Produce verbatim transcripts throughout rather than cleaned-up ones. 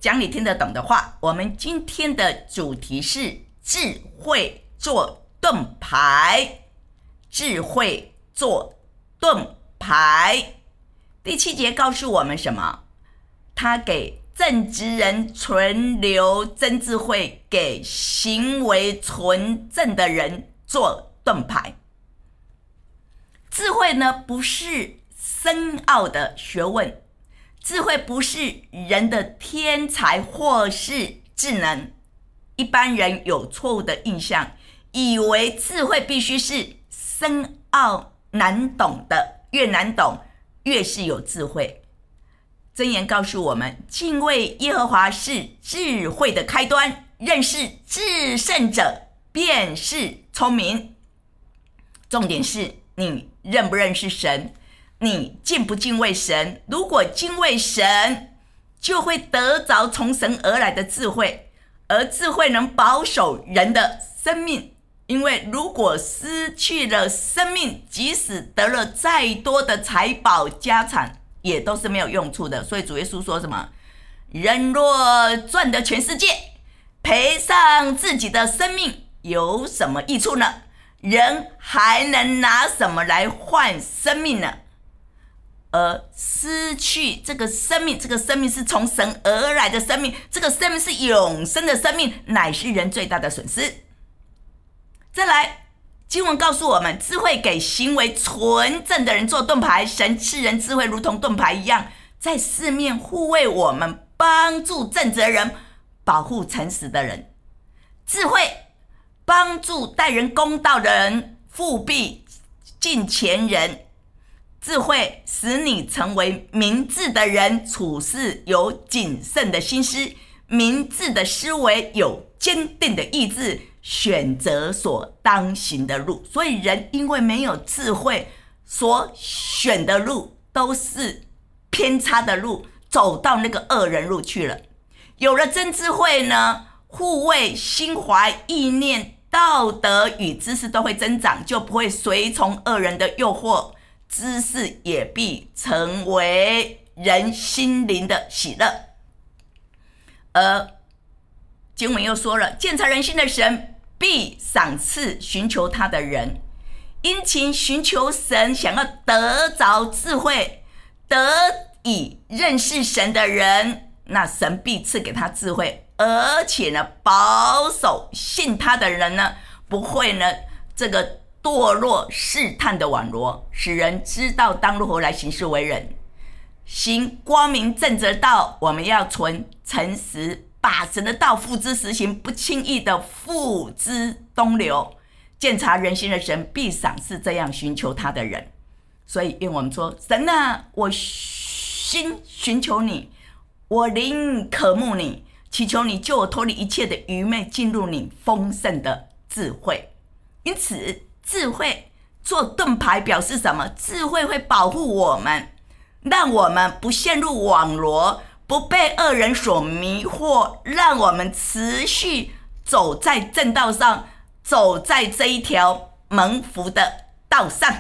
讲你听得懂的话。我们今天的主题是智慧做盾牌，智慧做盾牌。第七节告诉我们什么？他给正直人存留真智慧，给行为纯正的人做盾牌。智慧呢，不是深奥的学问，智慧不是人的天才或是智能。一般人有错误的印象，以为智慧必须是深奥难懂的，越难懂越是有智慧。箴言告诉我们，敬畏耶和华是智慧的开端，认识至圣者便是聪明。重点是你认不认识神，你敬不敬畏神。如果敬畏神，就会得着从神而来的智慧，而智慧能保守人的生命。因为如果失去了生命，即使得了再多的财宝家产，也都是没有用处的。所以主耶稣说什么？人若赚得全世界，赔上自己的生命，有什么益处呢？人还能拿什么来换生命呢？而失去这个生命，这个生命是从神而来的生命，这个生命是永生的生命，乃是人最大的损失。再来，经文告诉我们，智慧给行为纯正的人做盾牌。神赐人智慧如同盾牌一样，在四面护卫我们，帮助正直的人，保护诚实的人。智慧帮助待人公道的人，复辟敬虔人。智慧使你成为明智的人，处事有谨慎的心思，明智的思维有坚定的意志，选择所当行的路。所以人因为没有智慧，所选的路都是偏差的路，走到那个恶人路去了。有了真智慧呢，护卫心怀意念，道德与知识都会增长，就不会随从恶人的诱惑，知识也必成为人心灵的喜乐。而经文又说了，鉴察人心的神必赏赐寻求他的人。殷勤寻求神，想要得着智慧，得以认识神的人，那神必赐给他智慧，而且呢，保守信他的人呢，不会呢这个堕落试探的网罗，使人知道当如何来行事为人。行光明正直的道，我们要存诚实，把神的道付之实行，不轻易的付之东流。鉴察人心的神必赏赐这样寻求他的人。所以愿我们说，神啊，我心寻求你，我灵渴慕你，祈求你救我脱离一切的愚昧，进入你丰盛的智慧。因此智慧做盾牌表示什么？智慧会保护我们，让我们不陷入网罗，不被恶人所迷惑，让我们持续走在正道上，走在这一条蒙福的道上。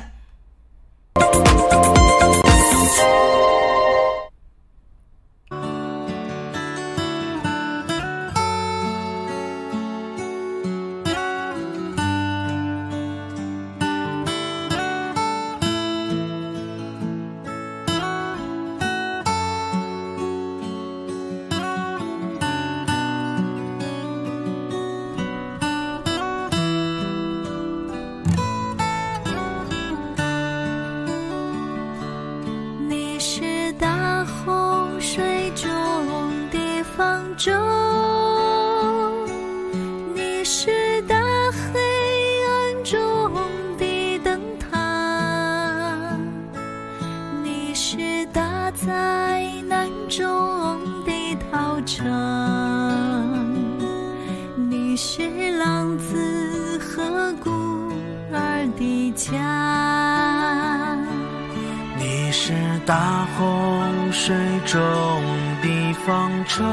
你是大黑暗中的灯塔，你是大灾难中的逃城，你是浪子和孤儿的家， 你是大洪水中的方舟，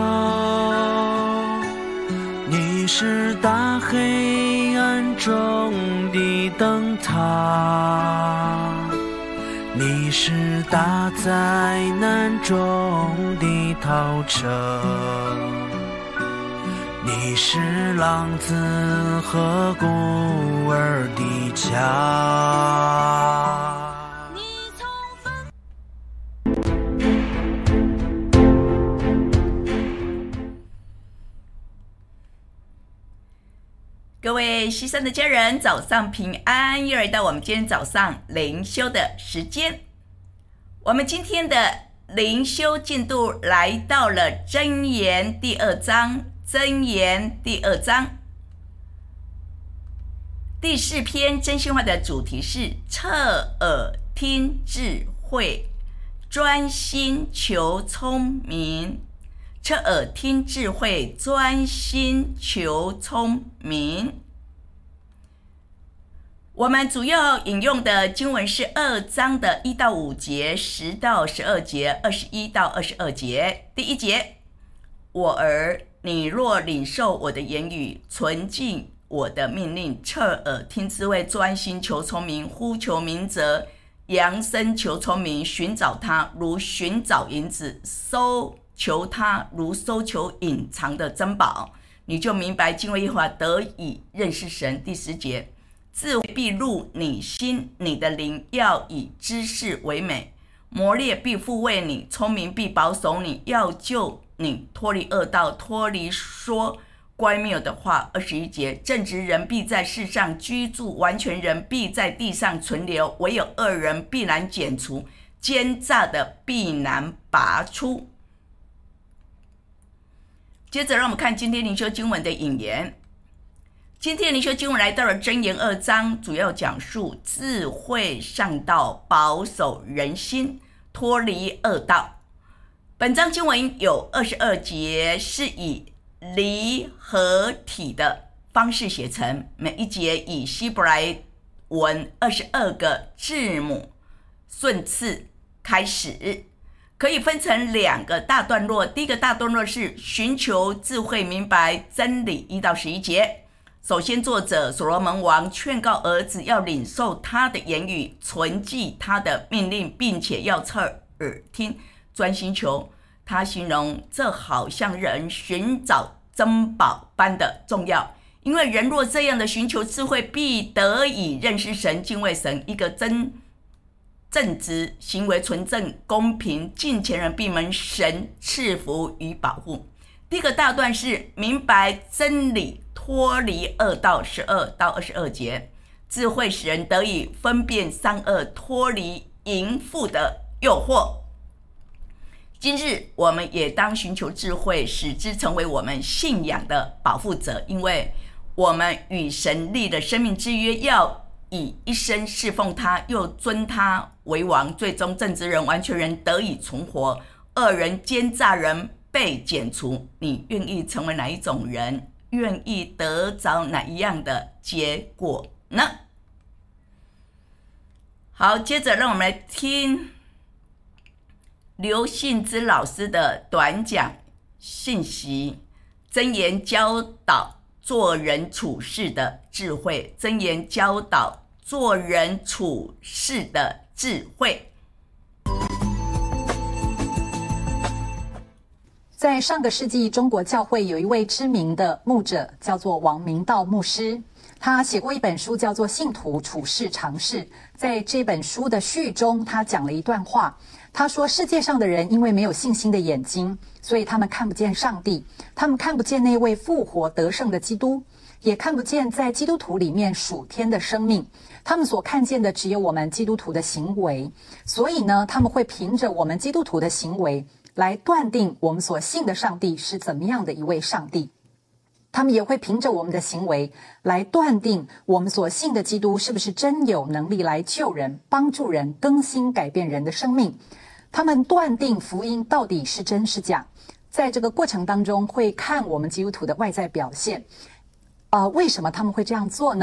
你是大黑暗中的灯塔， 你是大灾难中的逃城，你是浪子和孤儿的家。 各位西山的家人，早上平安！又来到我们今天早上灵修的时间。我们今天的灵修进度来到了箴言第二章，箴言第二章第四篇真心话的主题是侧耳听智慧，专心求聪明。侧耳听智慧，专心求聪明。我们主要引用的经文是二章的一到五节，十到十二节，二十一到二十二节。第一节，我儿，你若领受我的言语，存记我的命令，侧耳听智慧，专心求聪明，呼求明哲，扬声求聪明，寻找他如寻找银子，搜求他如搜求隐藏的珍宝，你就明白敬畏耶和华，得以认识神。第十节，智慧必入你心，你的灵要以知识为美，磨练必抚慰你，聪明必保守你，要救你脱离恶道，脱离说乖谬的话。二十一节，正直人必在世上居住，完全人必在地上存留，唯有恶人必然剪除，奸诈的必然拔出。接着让我们看今天灵修经文的引言。今天灵修经文来到了箴言二章，主要讲述智慧上道，保守人心，脱离恶道。本章经文有二十二节，是以离合体的方式写成，每一节以希伯来文二十二个字母顺次开始，可以分成两个大段落。第一个大段落是寻求智慧，明白真理，一到十一节。首先，作者所罗门王劝告儿子要领受他的言语，存记他的命令，并且要侧耳听，专心求。他形容这好像人寻找珍宝般的重要，因为人若这样的寻求智慧，必得以认识神，敬畏神。一个真正直、行为纯正、公平、敬虔人必蒙神赐福与保护。第一个大段是明白真理，脱离恶道，十二到二十二节。智慧使人得以分辨善恶，脱离淫妇的诱惑。今日我们也当寻求智慧，使之成为我们信仰的保护者，因为我们与神立了生命之约，要以一生侍奉他，又尊他为王，最终正直人、完全人得以存活，恶人、奸诈人被剪除。你愿意成为哪一种人？愿意得着哪一样的结果呢？好，接着让我们来听刘信之老师的短讲信息，箴言教导做人处事的智慧，箴言教导做人处事的智慧。 在上个世纪，中国教会有一位知名的牧者，叫做王明道牧师。他写过一本书，叫做《信徒处世常识》。在这本书的序中，他讲了一段话。他说，世界上的人因为没有信心的眼睛，所以他们看不见上帝，他们看不见那位复活得胜的基督，也看不见在基督徒里面属天的生命。他们所看见的只有我们基督徒的行为，所以呢，他们会凭着我们基督徒的行为来断定我们所信的上帝是怎么样的一位上帝。他们也会凭着我们的行为来断定我们所信的基督是不是真有能力来救人、帮助人、更新改变人的生命。他们断定福音到底是真是假，在这个过程当中会看我们基督徒的外在表现。呃，为什么他们会这样做呢？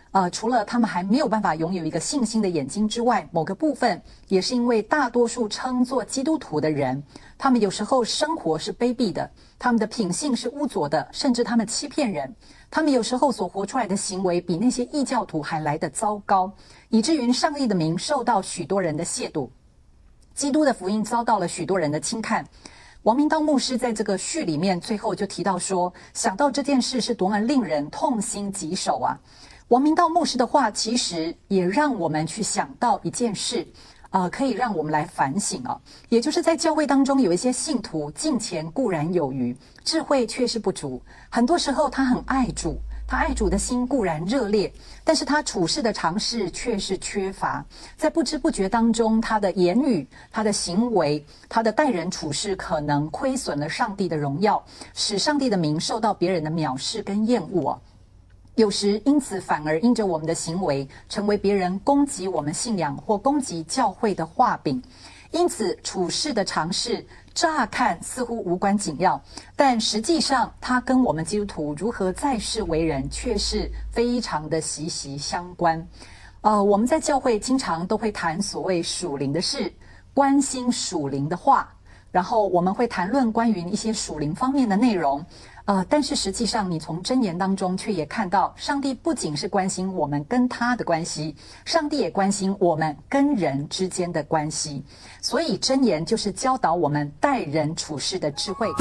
呃，除了他们还没有办法拥有一个信心的眼睛之外，某个部分也是因为大多数称作基督徒的人，他们有时候生活是卑鄙的，他们的品性是污浊的，甚至他们欺骗人，他们有时候所活出来的行为比那些异教徒还来得糟糕，以至于上帝的名受到许多人的亵渎，基督的福音遭到了许多人的轻看。王明道牧师在这个序里面最后就提到说，想到这件事是多么令人痛心疾首啊。王明道牧师的话其实也让我们去想到一件事，呃，可以让我们来反省啊，也就是在教会当中有一些信徒敬虔固然有余，智慧却是不足，很多时候他很爱主，他爱主的心固然热烈，但是他处事的常识却是缺乏，在不知不觉当中，他的言语、他的行为、他的待人处事可能亏损了上帝的荣耀，使上帝的名受到别人的藐视跟厌恶啊。有时因此反而因着我们的行为，成为别人攻击我们信仰或攻击教会的画饼。因此处事的常识乍看似乎无关紧要，但实际上它跟我们基督徒如何在世为人却是非常的息息相关。呃，我们在教会经常都会谈所谓属灵的事，关心属灵的话，然后我们会谈论关于一些属灵方面的内容。呃，但是实际上你从箴言当中却也看到，上帝不仅是关心我们跟他的关系，上帝也关心我们跟人之间的关系。所以箴言就是教导我们待人处事的智慧。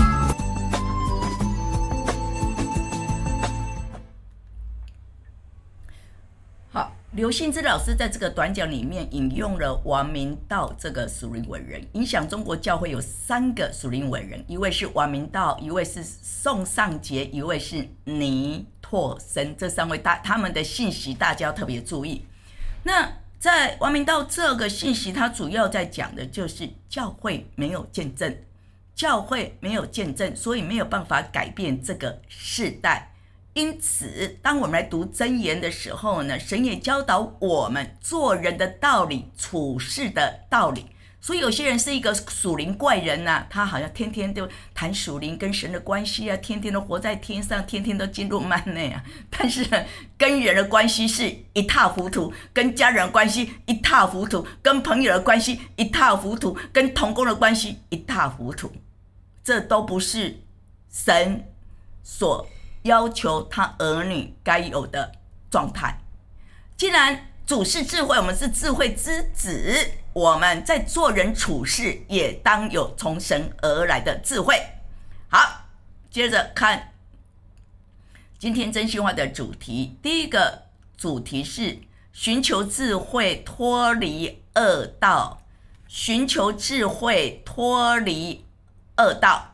好，刘信之老师在这个短讲里面引用了王明道这个属灵伟人，影响中国教会有三个属灵伟人，一位是王明道，一位是宋尚节，一位是尼拓生，这三位大他们的信息大家要特别注意。那在王明道这个信息，他主要在讲的就是教会没有见证，教会没有见证，所以没有办法改变这个世代。因此当我们来读箴言的时候呢，神也教导我们做人的道理，处事的道理。所以有些人是一个属灵怪人啊，他好像天天都谈属灵跟神的关系啊，天天都活在天上，天天都进入幔内啊，但是跟人的关系是一塌糊涂，跟家人的关系一塌糊涂，跟朋友的关系一塌糊涂，跟同工的关系一塌糊涂。这都不是神所要求他儿女该有的状态。既然主是智慧，我们是智慧之子，我们在做人处事也当有从神而来的智慧。好，接着看今天真心话的主题。第一个主题是寻求智慧脱离恶道，寻求智慧脱离恶道。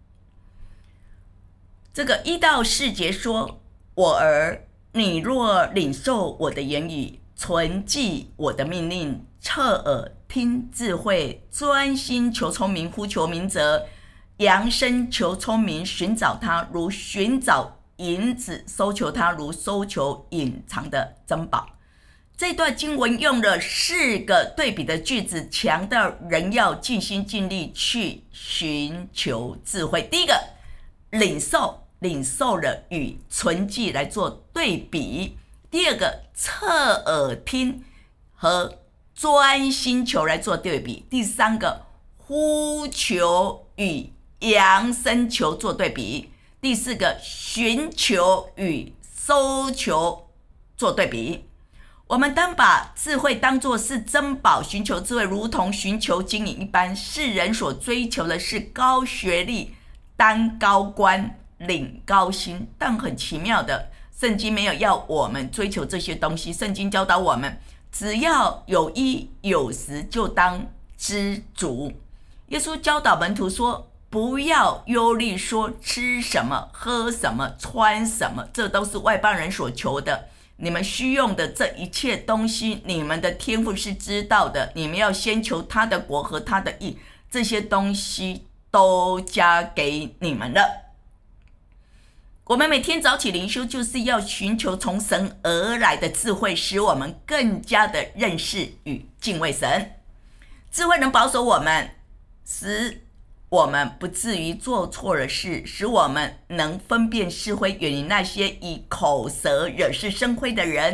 这个一到四节说，我儿，你若领受我的言语，存记我的命令，侧耳听智慧，专心求聪明，呼求明哲，扬声求聪明，寻找它如寻找银子，搜求它如搜求隐藏的珍宝。这段经文用了四个对比的句子，强调人要尽心尽力去寻求智慧。第一个，领受，领受了与存记来做对比。第二个，侧耳听和专心求来做对比。第三个，呼求与扬声求做对比。第四个，寻求与搜求做对比。我们当把智慧当作是珍宝，寻求智慧如同寻求金银一般。世人所追求的是高学历、当高官、领高薪，但很奇妙的，圣经没有要我们追求这些东西。圣经教导我们，只要有衣有食，就当知足。耶稣教导门徒说，不要忧虑说吃什么、喝什么、穿什么，这都是外邦人所求的。你们需用的这一切东西，你们的天父是知道的。你们要先求他的国和他的义，这些东西都加给你们了。我们每天早起灵修，就是要寻求从神而来的智慧，使我们更加的认识与敬畏神。智慧能保守我们，使我们不至于做错了事，使我们能分辨是非，远离那些以口舌惹是生非的人，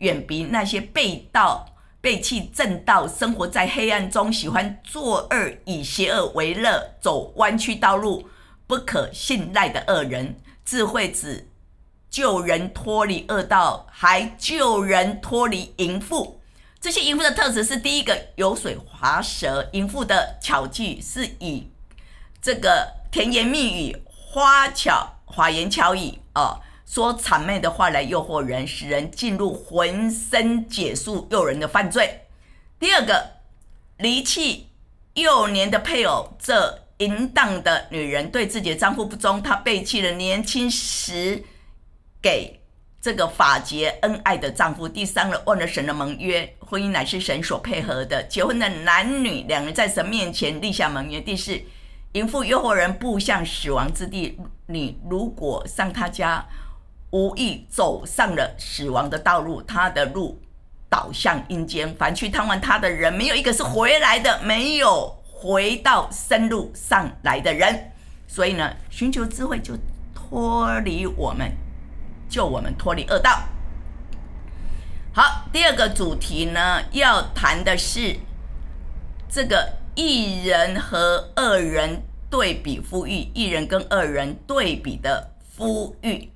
远比那些背道背弃正道，生活在黑暗中，喜欢作恶，以邪恶为乐，走弯曲道路，不可信赖的恶人。智慧只救人脱离恶道，还救人脱离淫妇。这些淫妇的特质是：第一个，油水滑舌。淫妇的巧计是以这个甜言蜜语、花巧花言巧语哦，说谄媚的话来诱惑人，使人进入浑身解数诱人的犯罪。第二个，离弃幼年的配偶，这淫荡的女人对自己的丈夫不忠，她背弃了年轻时给这个法结恩爱的丈夫。第三个，忘了神的盟约，婚姻乃是神所配合的，结婚的男女两人在神面前立下盟约。第四，淫妇诱惑人步向死亡之地，你如果上他家，无意走上了死亡的道路，他的路导向阴间。凡去探望他的人，没有一个是回来的，没有回到生路上来的人。所以呢，寻求智慧就脱离我们，救我们脱离恶道。好，第二个主题呢，要谈的是这个义人和恶人对比夫育，义人跟恶人对比的夫育。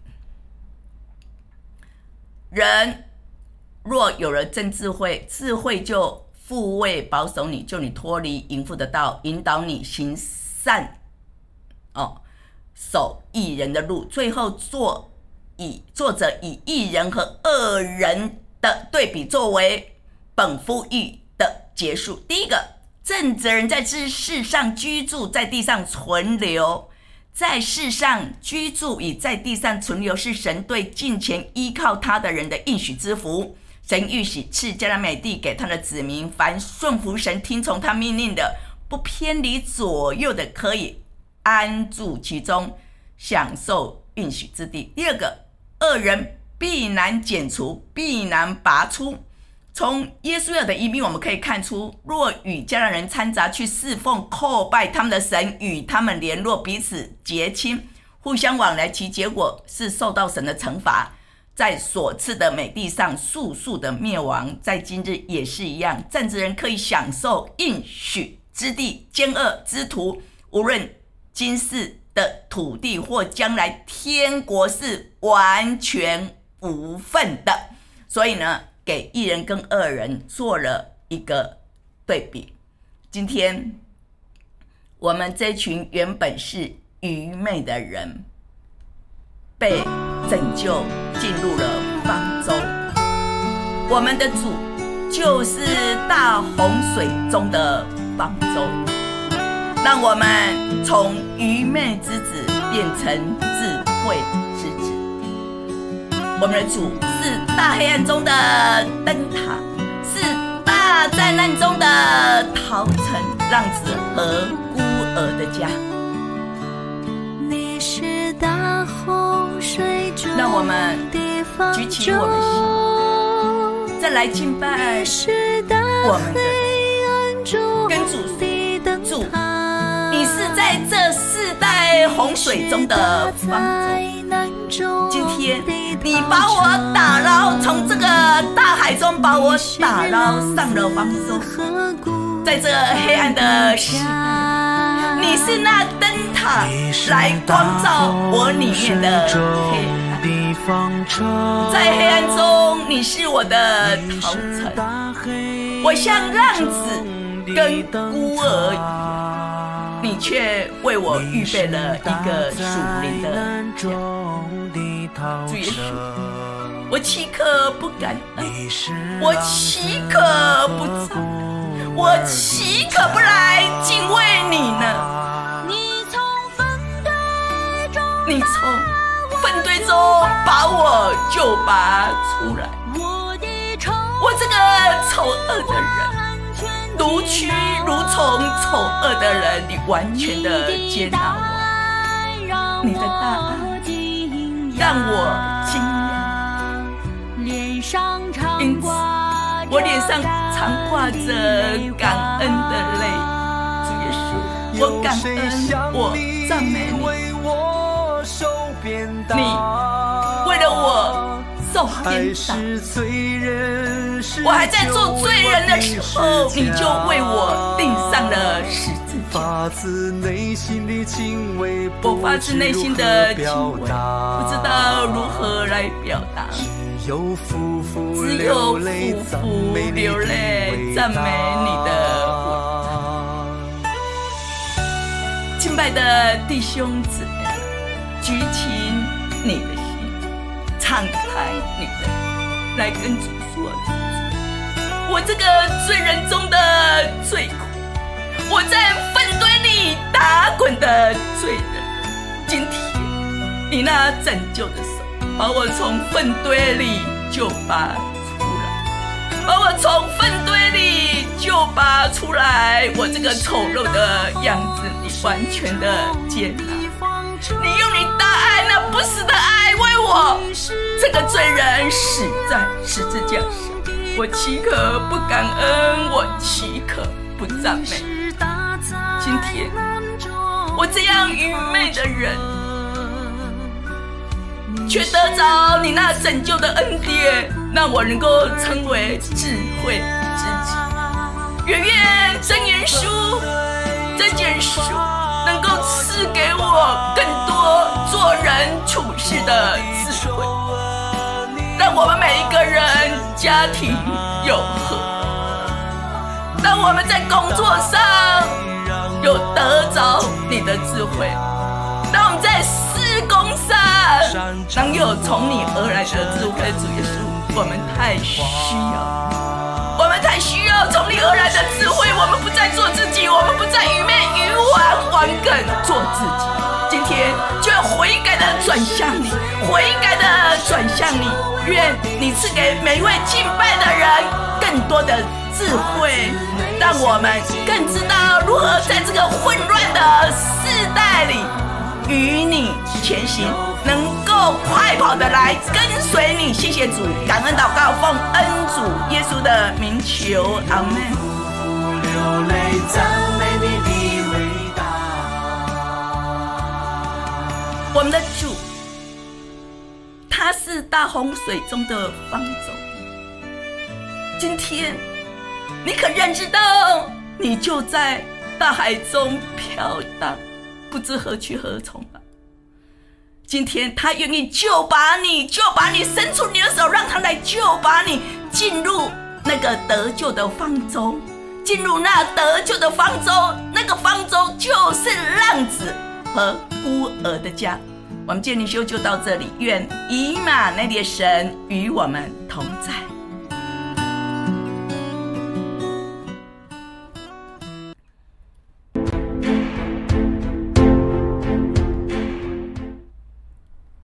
人若有了真智慧，智慧就护卫保守你，救你脱离淫妇的道，引导你行善哦，守义人的路。最后做以作者以义人和恶人的对比作为本夫育的结束。第一个，正直人在这世上居住，在地上存留。在世上居住与在地上存留是神对敬虔依靠他的人的应许之福。神预许赐迦南美地给他的子民，凡顺服神听从他命令的，不偏离左右的，可以安住其中，享受应许之地。第二个，恶人必难剪除，必难拔出。从耶稣的移民我们可以看出，若与迦南人掺杂去侍奉叩拜他们的神，与他们联络，彼此结亲，互相往来，其结果是受到神的惩罚，在所赐的美地上速速的灭亡。在今日也是一样，正直人可以享受应许之地，奸恶之徒无论今世的土地或将来天国是完全无份的。所以呢，给义人跟恶人做了一个对比。今天我们这群原本是愚昧的人，被拯救进入了方舟。我们的主就是大洪水中的方舟，让我们从愚昧之子变成智慧之子。我们的主是大黑暗中的灯塔，是大灾难中的逃城，浪子和孤儿的家。 你是大洪水中让我们举起我们心，再来敬拜我们的跟主主，你是在这世代洪水中的方舟。今天你把我打捞，从这个大海中把我打捞上了方舟。在这黑暗的时代，你是那灯塔，来光照我里面的黑暗。在黑暗中，你是我的逃城。我像浪子跟孤儿一样，你却为我预备了一个属灵的家。主耶稣，我岂可不感恩？我岂可不赞？我岂可不来敬畏你呢？ 你从粪堆中你从粪堆中把我救拔出来。我这个丑恶的人，如蛆如虫丑恶的人，你完全的接纳我。你的大爱让我惊讶，因此我脸上常挂着感恩的泪。主耶稣，我感恩，我赞美你。你为了我受鞭打，我还在做罪人的时候，你就为我钉上了十字架。 发自内心的敬畏， 我发自内心的敬畏，不知道如何来表达。 只有夫妇只有夫妇流泪赞美你的伟大。敬拜的弟兄姊妹，举起你的心，敞开你的，来跟主说：我这个罪人中的罪苦，我在粪堆里打滚的罪人，今天你那拯救的手把我从粪堆里就拔出来，把我从粪堆里就拔出来，我这个丑陋的样子你完全的接纳，你用你大爱那不死的爱为我这个罪人死在十字架上，我岂可不感恩，我岂可不赞美。今天我这样愚昧的人，却得着你那拯救的恩典，让我能够成为智慧之子。愿愿箴言书这卷书能够赐给我更多做人处事的智慧，让我们每一个人家庭有和，让我们在工作上有得着你的智慧，让我们在事工上能有从你而来的智慧。主耶稣，我们太需要，我们太需要从你而来的智慧。我们不再做自己，我们不再愚昧愚顽顽梗做自己。今天就要悔改的转向你，悔改的转向你。愿你赐给每一位敬拜的人更多的智慧，让我们更知道如何在这个混乱的世代里与你前行，能够快跑的来跟随你。谢谢主，感恩祷告，奉恩主耶稣的名求，阿们。 流泪赞美你的伟大。 我们的主，他是大洪水中的方舟。今天你可认知到，你就在大海中飘荡，不知何去何从吧。今天他愿意救拔你，就把你伸出你的手，让他来救拔你，进入那个得救的方舟，进入那得救的方舟，那个方舟就是浪子和孤儿的家。我们今天灵修就到这里，愿以马内利的神与我们同在。